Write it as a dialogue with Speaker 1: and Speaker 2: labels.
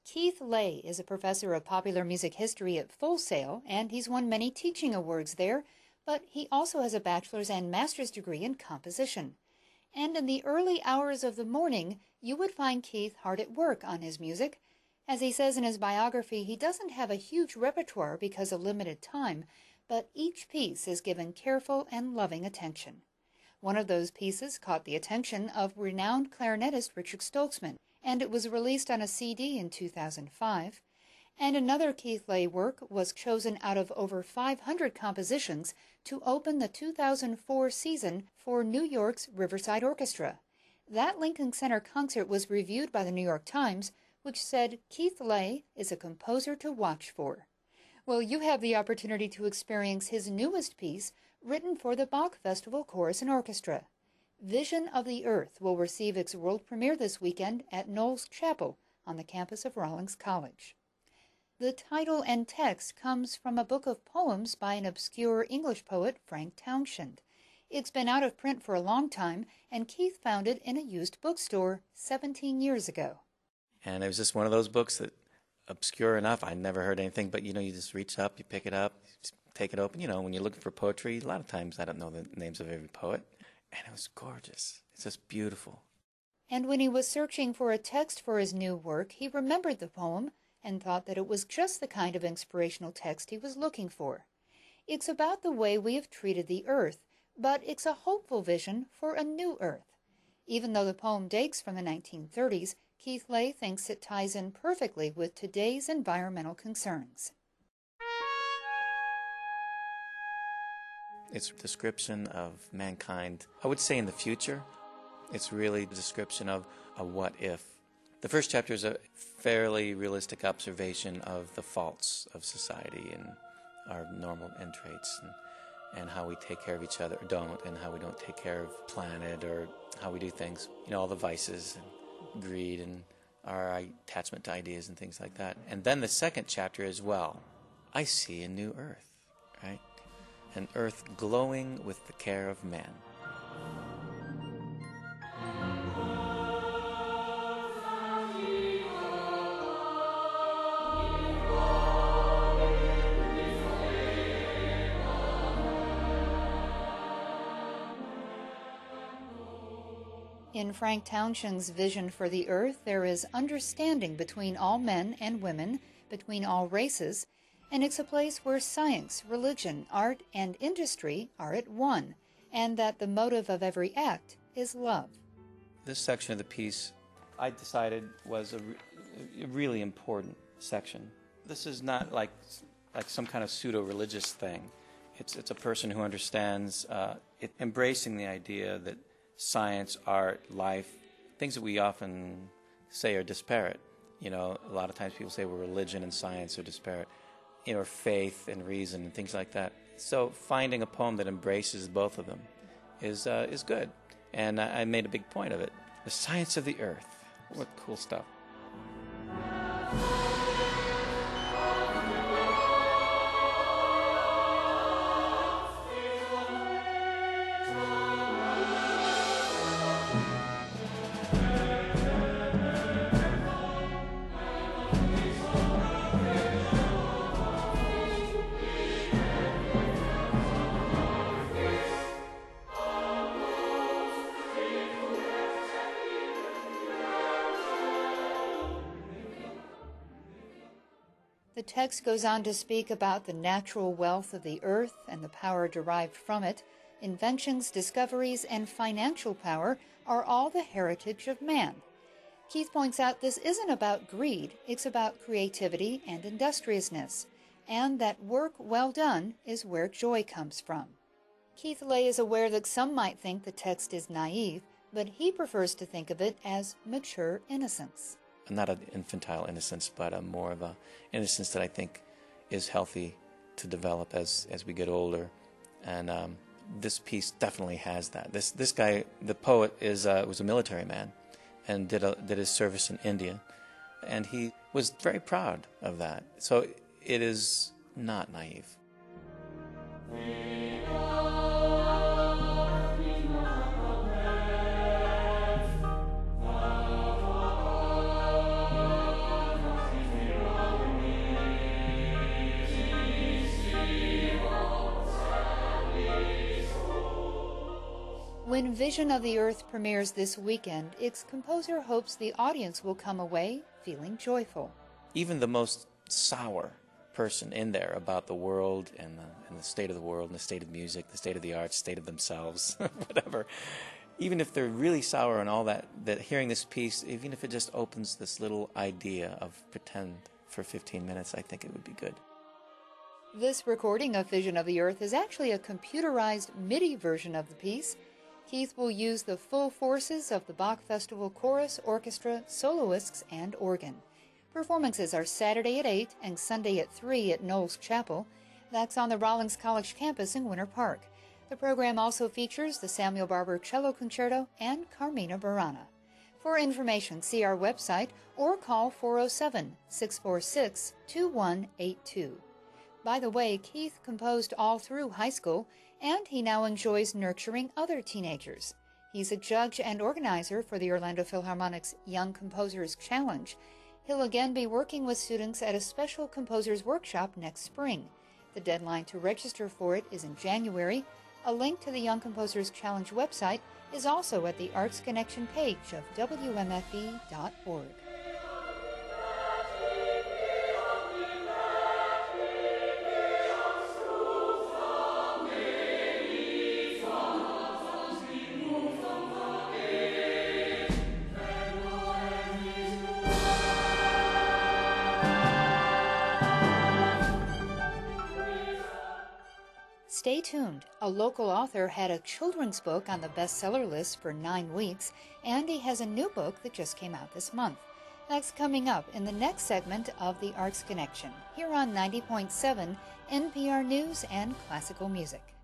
Speaker 1: Keith Lay is a professor of popular music history at Full Sail, and he's won many teaching awards there, but he also has a bachelor's and master's degree in composition. And in the early hours of the morning, you would find Keith hard at work on his music. As he says in his biography, he doesn't have a huge repertoire because of limited time, but each piece is given careful and loving attention. One of those pieces caught the attention of renowned clarinetist Richard Stoltzman, and it was released on a CD in 2005. And another Keith Lay work was chosen out of over 500 compositions to open the 2004 season for New York's Riverside Orchestra. That Lincoln Center concert was reviewed by the New York Times, which said Keith Lay is a composer to watch for. Well, you have the opportunity to experience his newest piece, written for the Bach Festival Chorus and Orchestra. Vision of the Earth will receive its world premiere this weekend at Knowles Chapel on the campus of Rawlings College. The title and text comes from a book of poems by an obscure English poet, Frank Townshend. It's been out of print for a long time, and Keith found it in a used bookstore 17 years ago.
Speaker 2: And it was just one of those books that, obscure enough, I never heard anything, but you just reach up, you pick it up, take it open. When you're looking for poetry, a lot of times I don't know the names of every poet. And it was gorgeous. It's just beautiful.
Speaker 1: And when he was searching for a text for his new work, he remembered the poem and thought that it was just the kind of inspirational text he was looking for. It's about the way we have treated the earth, but it's a hopeful vision for a new earth. Even though the poem dates from the 1930s, Keith Lay thinks it ties in perfectly with today's environmental concerns.
Speaker 2: It's a description of mankind, I would say in the future. It's really a description of a what if. The first chapter is a fairly realistic observation of the faults of society and our normal end traits and how we take care of each other or don't, and how we don't take care of the planet or how we do things. All the vices and greed and our attachment to ideas and things like that. And then the second chapter is, I see a new earth, right? An earth glowing with the care of man.
Speaker 1: In Frank Townshend's vision for the earth, there is understanding between all men and women, between all races, and it's a place where science, religion, art, and industry are at one, and that the motive of every act is love.
Speaker 2: This section of the piece, I decided, was a really important section. This is not like some kind of pseudo-religious thing. It's a person who understands, embracing the idea that science, art, life, things that we often say are disparate. A lot of times people say, religion and science are disparate. Or faith and reason and things like that. So finding a poem that embraces both of them is good. And I made a big point of it. The science of the earth. What cool stuff.
Speaker 1: The text goes on to speak about the natural wealth of the earth and the power derived from it. Inventions, discoveries, and financial power are all the heritage of man. Keith points out this isn't about greed, it's about creativity and industriousness, and that work well done is where joy comes from. Keith Lay is aware that some might think the text is naive, but he prefers to think of it as mature innocence.
Speaker 2: Not an infantile innocence, but more of an innocence that I think is healthy to develop as we get older. And this piece definitely has that. This guy, the poet, was a military man and did his service in India, and he was very proud of that. So it is not naive.
Speaker 1: When Vision of the Earth premieres this weekend, its composer hopes the audience will come away feeling joyful.
Speaker 2: Even the most sour person in there about the world and the state of the world and the state of music, the state of the arts, state of themselves, whatever, even if they're really sour and all that hearing this piece, even if it just opens this little idea of pretend for 15 minutes, I think it would be good.
Speaker 1: This recording of Vision of the Earth is actually a computerized MIDI version of the piece. Keith will use the full forces of the Bach Festival Chorus, Orchestra, soloists, and organ. Performances are Saturday at 8 and Sunday at 3 at Knowles Chapel. That's on the Rawlings College campus in Winter Park. The program also features the Samuel Barber Cello Concerto and Carmina Burana. For information, see our website or call 407-646-2182. By the way, Keith composed all through high school, and he now enjoys nurturing other teenagers. He's a judge and organizer for the Orlando Philharmonic's Young Composers Challenge. He'll again be working with students at a special composers workshop next spring. The deadline to register for it is in January. A link to the Young Composers Challenge website is also at the Arts Connection page of WMFE.org. Stay tuned. A local author had a children's book on the bestseller list for 9 weeks, and he has a new book that just came out this month. That's coming up in the next segment of the Arts Connection, here on 90.7 NPR News and Classical Music.